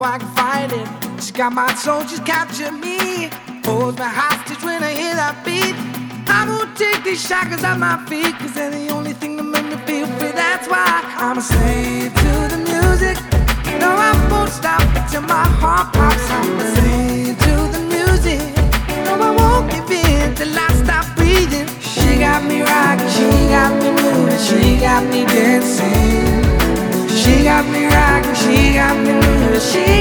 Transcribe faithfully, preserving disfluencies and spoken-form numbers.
I can fight it. She got my soul, she's captured me. Holds my hostage when I hear that beat. I won't take these shackles off my feet, cause they're the only thing that make me feel free. That's why I'm a slave to the music. No, I won't stop till my heart pops. I'm a slave to the music. No, I won't give in till I stop breathing. She got me rocking, she got me moving, she got me dancing. She got me rocking, she got me moving, she